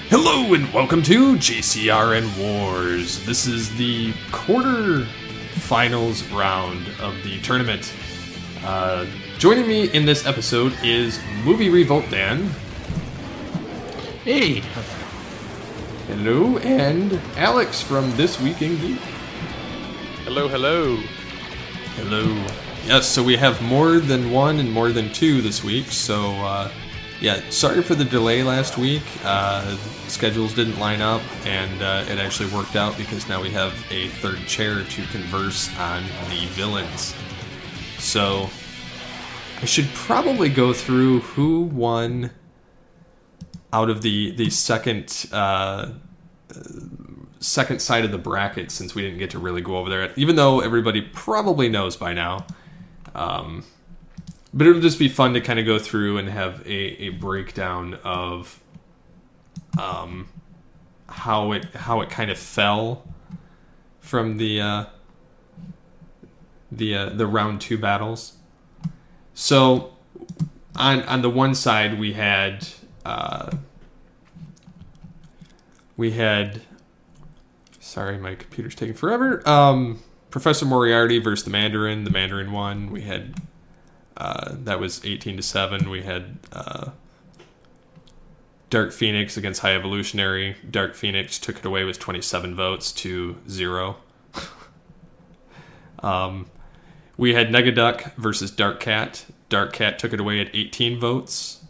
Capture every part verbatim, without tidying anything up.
Hello and welcome to J C R N Wars. This is the quarter finals round of the tournament. Uh, joining me in this episode is Movie Revolt Dan. Hey. Hello, and Alex from This Week in Geek. Hello, hello. Hello. Yes, so we have more than one and more than two this week, so uh, yeah, sorry for the delay last week. Uh, schedules didn't line up, and uh, it actually worked out because now we have a third chair to converse on the villains. So I should probably go through who won out of the the second uh, second side of the bracket, since we didn't get to really go over there, even though everybody probably knows by now. Um, but it'll just be fun to kind of go through and have a, a breakdown of um, how it how it kind of fell from the uh, the uh, the round two battles. So on on the one side we had uh, we had sorry my computer's taking forever. Um, Professor Moriarty versus the Mandarin. The Mandarin won. We had uh, that was eighteen to seven. We had uh, Dark Phoenix against High Evolutionary. Dark Phoenix took it away with twenty-seven votes to zero. um, we had Negaduck versus Dark Cat. Dark Cat took it away at eighteen votes.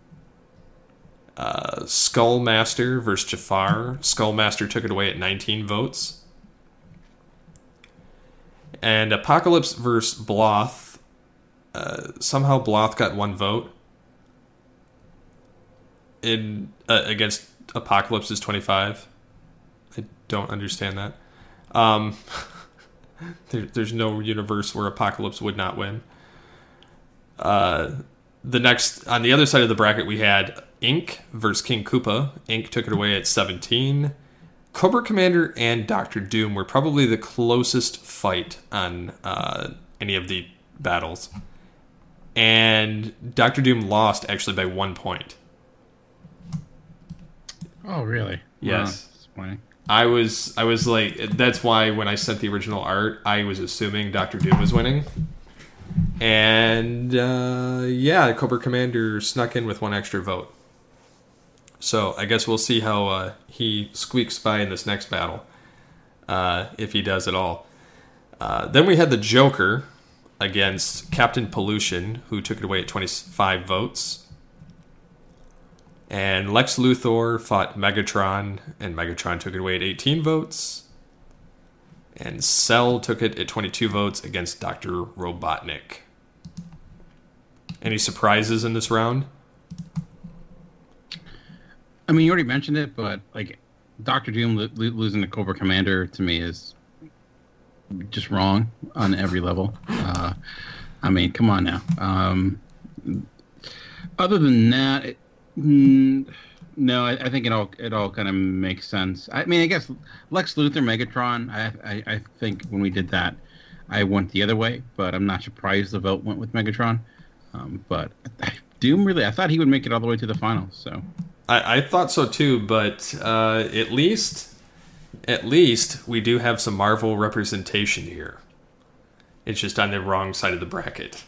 Uh, Skullmaster versus Jafar. Skullmaster took it away at nineteen votes. And Apocalypse versus Bloth. Uh, somehow Bloth got one vote in uh, against Apocalypse's twenty-five. I don't understand that. Um, there, there's no universe where Apocalypse would not win. Uh, the next, on the other side of the bracket, we had Ink versus King Koopa. Ink took it away at seventeen. Cobra Commander and Doctor Doom were probably the closest fight on uh, any of the battles. And Doctor Doom lost actually by one point. Oh, really? Yes. Wow, disappointing. I was I was like, that's why when I sent the original art, I was assuming Doctor Doom was winning. And uh, yeah, Cobra Commander snuck in with one extra vote. So I guess we'll see how uh, he squeaks by in this next battle, uh, if he does at all. Uh, then we had the Joker against Captain Pollution, who took it away at twenty-five votes. And Lex Luthor fought Megatron, and Megatron took it away at eighteen votes. And Cell took it at twenty-two votes against Doctor Robotnik. Any surprises in this round? I mean, you already mentioned it, but like Doctor Doom lo- lo- losing to Cobra Commander to me is just wrong on every level. Uh, I mean, come on now. Um, other than that, it, mm, no, I, I think it all it all kind of makes sense. I mean, I guess Lex Luthor, Megatron. I, I I think when we did that, I went the other way, but I'm not surprised the vote went with Megatron. Um, but Doom really, I thought he would make it all the way to the finals. So. I, I thought so too, but uh, at least, at least we do have some Marvel representation here. It's just on the wrong side of the bracket.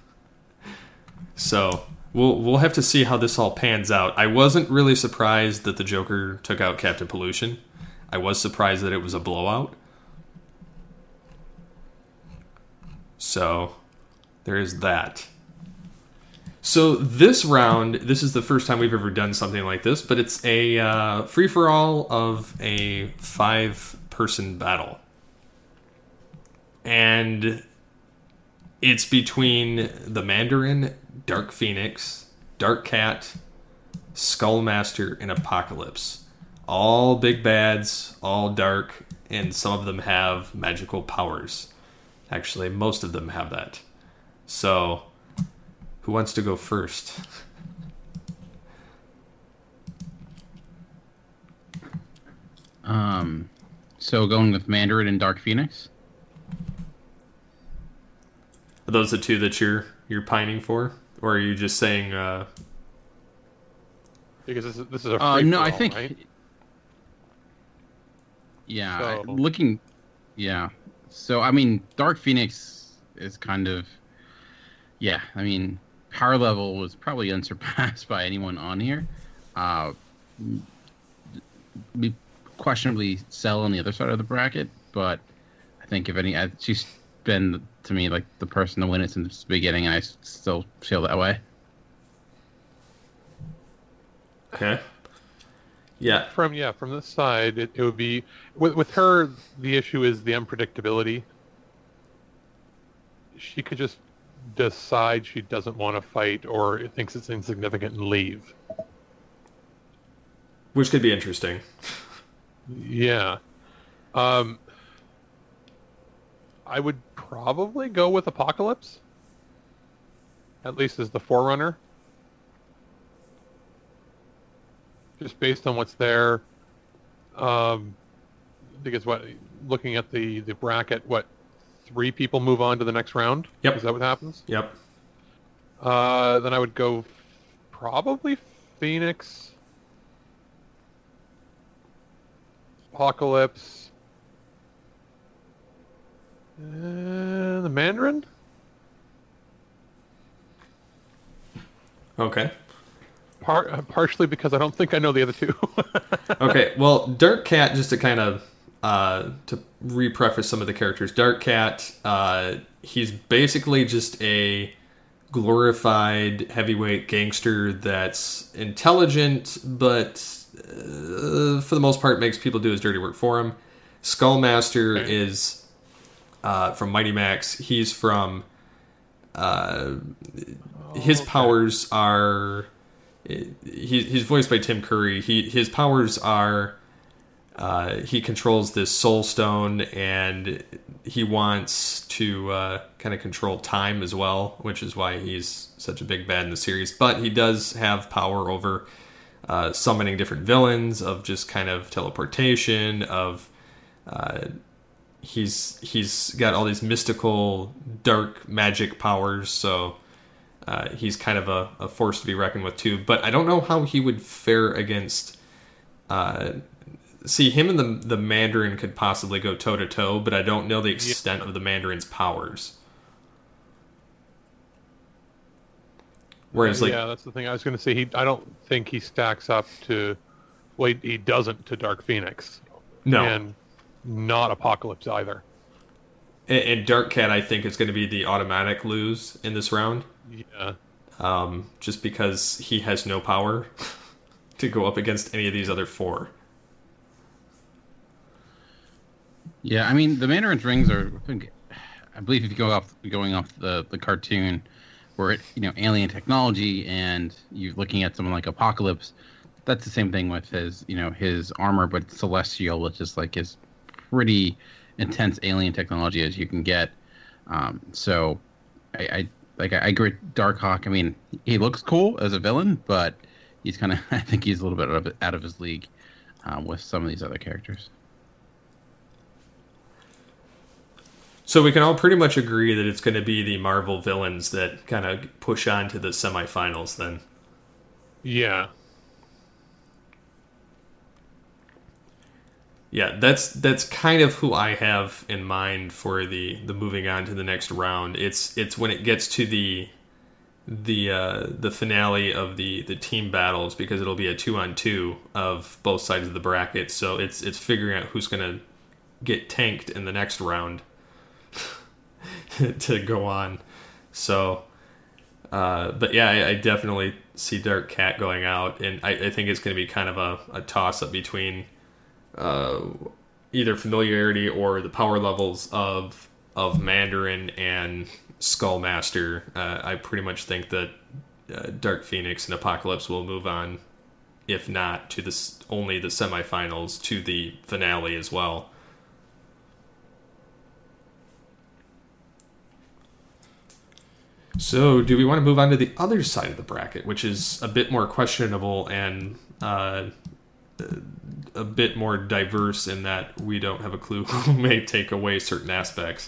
So we'll we'll have to see how this all pans out. I wasn't really surprised that the Joker took out Captain Pollution. I was surprised that it was a blowout. So there is that. So this round, this is the first time we've ever done something like this, but it's a uh, free-for-all of a five-person battle. And it's between the Mandarin, Dark Phoenix, Dark Cat, Skullmaster, and Apocalypse. All big bads, all dark, and some of them have magical powers. Actually, most of them have that. So who wants to go first? Um, so going with Mandarin and Dark Phoenix. Are those the two that you're you're pining for, or are you just saying? Uh... Because this is this is a free Uh, no, for I all, think. right? Yeah, So- I- looking. Yeah, so I mean, Dark Phoenix is kind of. Yeah, I mean, power level was probably unsurpassed by anyone on here. Uh, we questionably Cell on the other side of the bracket, but I think if any, I, she's been to me like the person to win it since the beginning. And I s- still feel that way. Okay. Yeah. From yeah, from this side, it, it would be with with her. The issue is the unpredictability. She could just decide she doesn't want to fight or thinks it's insignificant and leave. Which could be interesting. Yeah. Um, I would probably go with Apocalypse. At least as the forerunner. Just based on what's there. Um, because what, looking at the, the bracket, what, three people move on to the next round? Yep. Is that what happens? Yep. Uh, then I would go probably Phoenix, Apocalypse, uh, the Mandarin. Okay. Par- uh, partially because I don't think I know the other two. Okay, well, Dark Cat, just to kind of uh, to re-preface some of the characters, Dark Cat, uh, he's basically just a glorified heavyweight gangster that's intelligent, but uh, for the most part makes people do his dirty work for him. Skullmaster Okay. is uh, from Mighty Max. He's from uh, his okay. powers are. He, he's voiced by Tim Curry. He his powers are uh, he controls this soul stone, and he wants to uh, kind of control time as well, which is why he's such a big bad in the series. But he does have power over uh, summoning different villains, of just kind of teleportation, of uh, he's he's got all these mystical dark magic powers, so uh, he's kind of a, a force to be reckoned with too. But I don't know how he would fare against uh, see, him and the the Mandarin could possibly go toe to toe, but I don't know the extent of the Mandarin's powers. Whereas, like, yeah, that's the thing I was going to say. He, I don't think he stacks up to. Well, he, he doesn't to Dark Phoenix. no, And not Apocalypse either. and, and Dark Cat, I think, is going to be the automatic lose in this round, Yeah. um, just because he has no power to go up against any of these other four. Yeah, I mean the Mandarin's rings are. I believe if you go off going off the, the cartoon, where it you know alien technology, and you're looking at someone like Apocalypse, that's the same thing with his you know his armor, but celestial, which is like his pretty intense alien technology as you can get. Um, so, I, I like I agree with Darkhawk. I mean, he looks cool as a villain, but he's kind of I think he's a little bit out of, out of his league um, with some of these other characters. So we can all pretty much agree that it's going to be the Marvel villains that kind of push on to the semifinals then. Yeah. Yeah, that's that's kind of who I have in mind for the, the moving on to the next round. It's it's when it gets to the the uh, the finale of the, the team battles, because it'll be a two on two of both sides of the bracket. So it's it's figuring out who's going to get tanked in the next round to go on. So, uh, but yeah, I, I definitely see Dark Cat going out, and I, I think it's going to be kind of a, a toss up between uh, either familiarity or the power levels of of Mandarin and Skullmaster. Uh, I pretty much think that uh, Dark Phoenix and Apocalypse will move on, if not to this only the semifinals, to the finale as well. So, do we want to move on to the other side of the bracket, which is a bit more questionable and uh, a bit more diverse in that we don't have a clue who may take away certain aspects?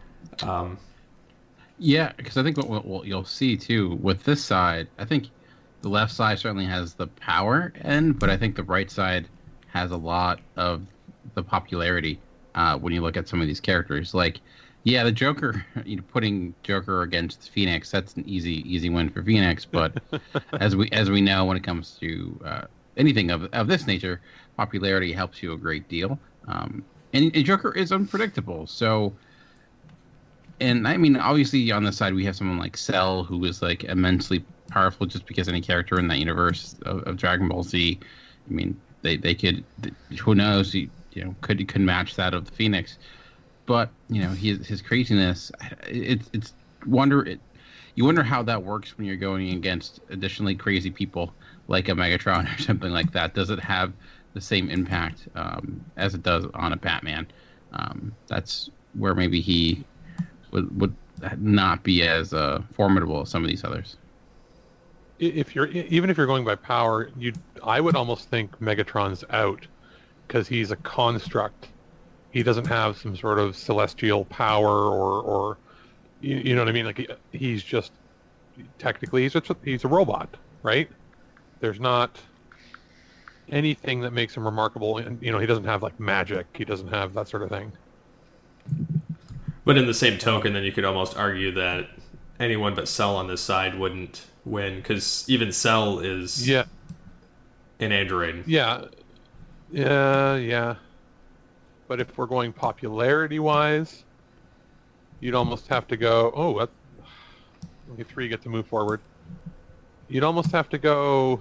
Um, Yeah, because I think what, what, what you'll see too with this side, I think the left side certainly has the power end, but I think the right side has a lot of the popularity uh, when you look at some of these characters. Like, yeah, the Joker, you know, putting Joker against Phoenix, that's an easy easy win for Phoenix. But as we as we know, when it comes to uh, anything of of this nature, popularity helps you a great deal. Um, and, and Joker is unpredictable, so. And I mean, obviously, on the side we have someone like Cell, who is like immensely powerful, just because any character in that universe of, of Dragon Ball Z, I mean, they they could, who knows, you, you know, could could match that of the Phoenix. But you know, his his craziness, it's it's wonder it, you wonder how that works when you're going against additionally crazy people like a Megatron or something like that. Does it have the same impact um, as it does on a Batman? Um, that's where maybe he would would not be as uh, formidable as some of these others. If you're even if you're going by power, you I would almost think Megatron's out because he's a construct. He doesn't have some sort of celestial power or or you, you know what I mean. Like he, he's just technically he's just, he's a robot, right? There's not anything that makes him remarkable, and you know he doesn't have like magic. He doesn't have that sort of thing. But in the same token, then you could almost argue that anyone but Cell on this side wouldn't win, because even Cell is yeah. an android. Yeah. Yeah, yeah. But if we're going popularity-wise, you'd almost have to go... Oh, that, only three get to move forward. You'd almost have to go...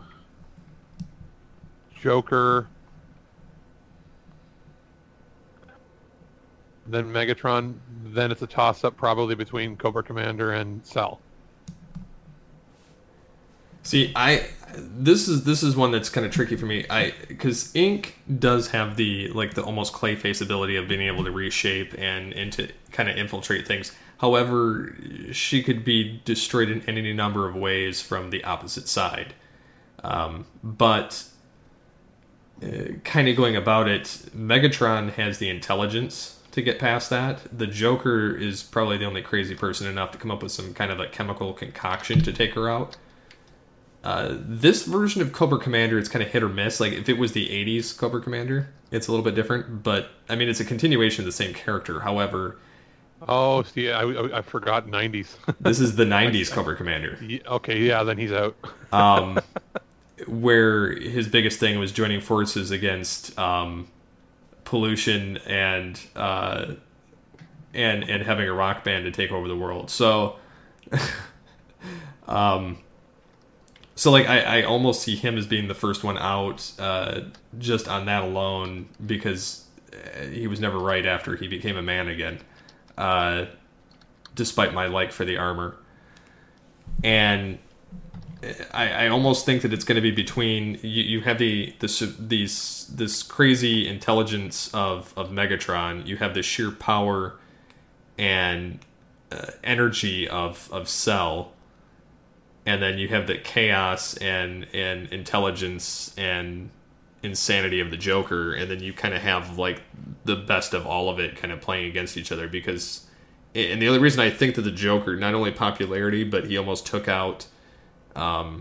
Joker... Then Megatron, then it's a toss-up probably between Cobra Commander and Cell. See, I this is this is one that's kind of tricky for me. I because Ink does have the like the almost Clayface ability of being able to reshape and and to kind of infiltrate things. However, she could be destroyed in any number of ways from the opposite side. Um, but uh, kind of going about it, Megatron has the intelligence to get past that. The Joker is probably the only crazy person enough to come up with some kind of a chemical concoction to take her out. Uh, this version of Cobra Commander, it's kind of hit or miss. Like, if it was the eighties Cobra Commander, it's a little bit different. But, I mean, it's a continuation of the same character. However... Oh, see, I, I, I forgot nineties. This is the nineties Cobra Commander. Okay, yeah, then he's out. um, where his biggest thing was joining forces against... Um, pollution and uh, and and having a rock band to take over the world. So, um, so like I, I almost see him as being the first one out, uh, just on that alone, because he was never right after he became a man again, uh, despite my like for the armor. And I, I almost think that it's going to be between you, you have the this these this crazy intelligence of, of Megatron, you have the sheer power and uh, energy of of Cell, and then you have the chaos and and intelligence and insanity of the Joker, and then you kind of have like the best of all of it kind of playing against each other. Because and the only reason I think that the Joker, not only popularity, but he almost took out Um,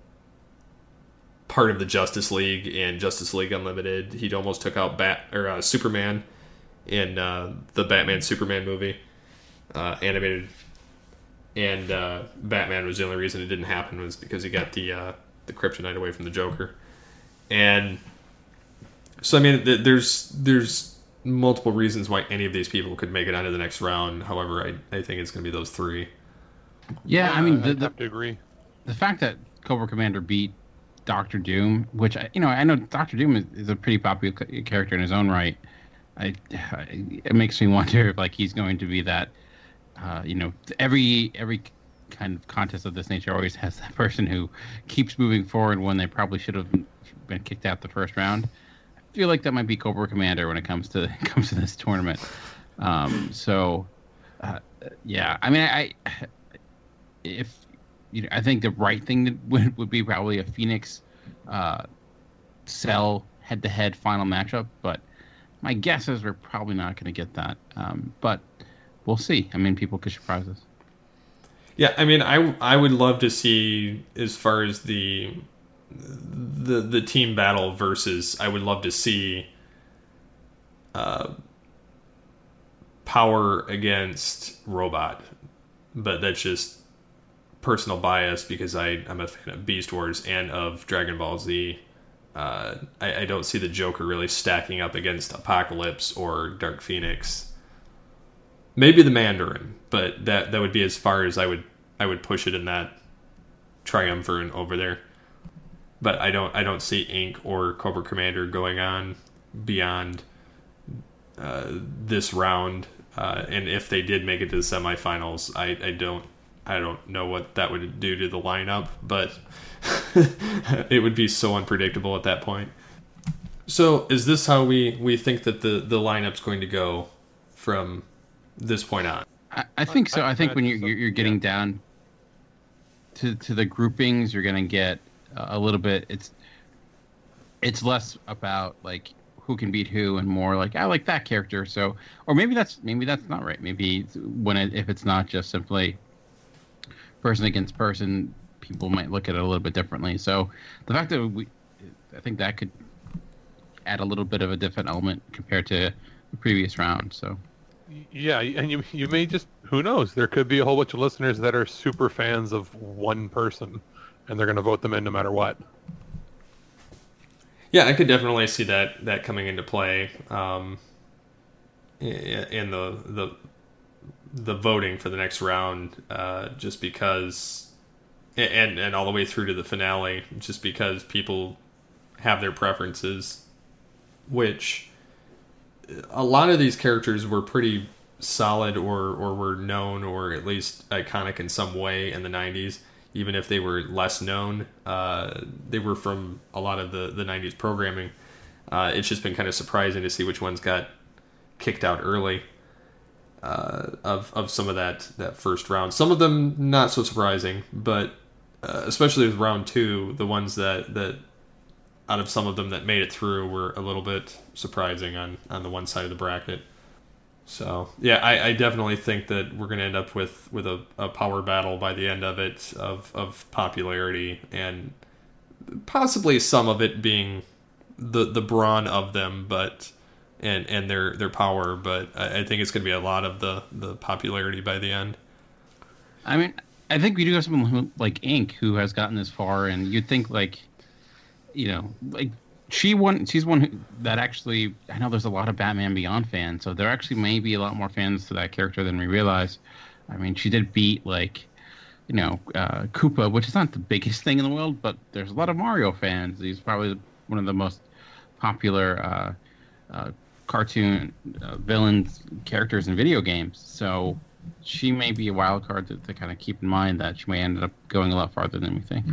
part of the Justice League in Justice League Unlimited. He almost took out Bat or uh, Superman in uh, the Batman Superman movie, uh, animated. And uh, Batman was the only reason it didn't happen was because he got the uh, the kryptonite away from the Joker. And so I mean, th- there's there's multiple reasons why any of these people could make it onto the next round. However, I I think it's going to be those three. Yeah, I mean, uh, the, I'd the, have to agree. The fact that Cobra Commander beat Doctor Doom, which I, you know, I know Doctor Doom is, is a pretty popular character in his own right. I, it makes me wonder if like he's going to be that. Uh, you know, every every kind of contest of this nature always has that person who keeps moving forward when they probably should have been kicked out the first round. I feel like that might be Cobra Commander when it comes to comes to this tournament. Um, so, uh, yeah, I mean, I, I if. You know, I think the right thing to, would, would be probably a Phoenix uh, Cell head-to-head final matchup, but my guess is we're probably not going to get that. Um, but we'll see. I mean, people could surprise us. Yeah, I mean, I, I would love to see, as far as the the the team battle versus, I would love to see uh, Power against Robot, but that's just personal bias because I, I'm a fan of Beast Wars and of Dragon Ball Z. Uh, I, I don't see the Joker really stacking up against Apocalypse or Dark Phoenix. Maybe the Mandarin, but that that would be as far as I would I would push it in that triumvirate over there. But I don't I don't see Ink or Cobra Commander going on beyond uh, this round. Uh, and if they did make it to the semifinals, I, I don't I don't know what that would do to the lineup, but it would be so unpredictable at that point. So is this how we, we think that the, the lineup's going to go from this point on? I, I think so. I think when you're you're getting down to to the groupings, you're gonna get a little bit. It's it's less about like who can beat who and more like I like that character. So or maybe that's maybe that's not right. Maybe when it, if it's not just simply person against person, people might look at it a little bit differently. So the fact that we, I think that could add a little bit of a different element compared to the previous round. So. Yeah, and you you may just, who knows, there could be a whole bunch of listeners that are super fans of one person, and they're going to vote them in no matter what. Yeah, I could definitely see that, that coming into play um, in the the the voting for the next round, uh, just because, and and all the way through to the finale, just because people have their preferences, which a lot of these characters were pretty solid or, or were known or at least iconic in some way in the nineties, even if they were less known. Uh, they were from a lot of the, the nineties programming. Uh, it's just been kind of surprising to see which ones got kicked out early uh, of, of some of that, that first round. Some of them not so surprising, but uh, especially with round two, the ones that, that out of some of them that made it through were a little bit surprising on, on the one side of the bracket. So, yeah, I, I definitely think that we're going to end up with, with a, a power battle by the end of it, of, of popularity, and possibly some of it being the the brawn of them, but and and their, their power, but I, I think it's going to be a lot of the, the popularity by the end. I mean, I think we do have someone who, like Ink, who has gotten this far, and you'd think, like, you know, like she won. She's one who, that actually. I know there's a lot of Batman Beyond fans, so there actually may be a lot more fans to that character than we realize. I mean, she did beat like, you know, uh, Koopa, which is not the biggest thing in the world, but there's a lot of Mario fans. He's probably one of the most popular uh, uh, cartoon uh, villains characters in video games. So she may be a wild card to, to kind of keep in mind that she may end up going a lot farther than we think.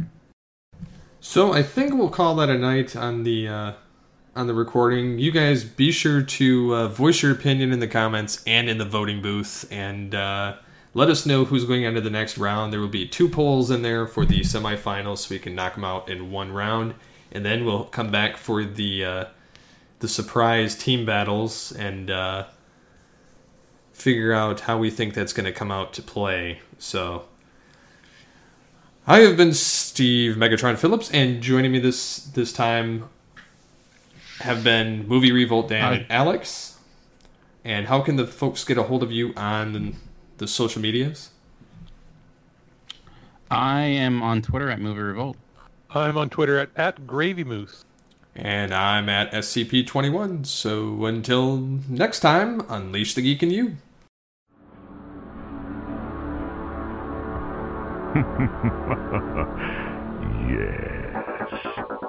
So I think we'll call that a night on the uh, on the recording. You guys be sure to uh, voice your opinion in the comments and in the voting booth, and uh, let us know who's going on to the next round. There will be two polls in there for the semifinals, so we can knock them out in one round, and then we'll come back for the uh, the surprise team battles and uh, figure out how we think that's going to come out to play. So. I have been Steve Megatron Phillips, and joining me this this time have been Movie Revolt Dan Hi. And Alex. And how can the folks get a hold of you on the social medias? I am on Twitter at Movie Revolt. I'm on Twitter at, at Gravy Moose. And I'm at S C P twenty-one. So until next time, unleash the geek in you. Yes.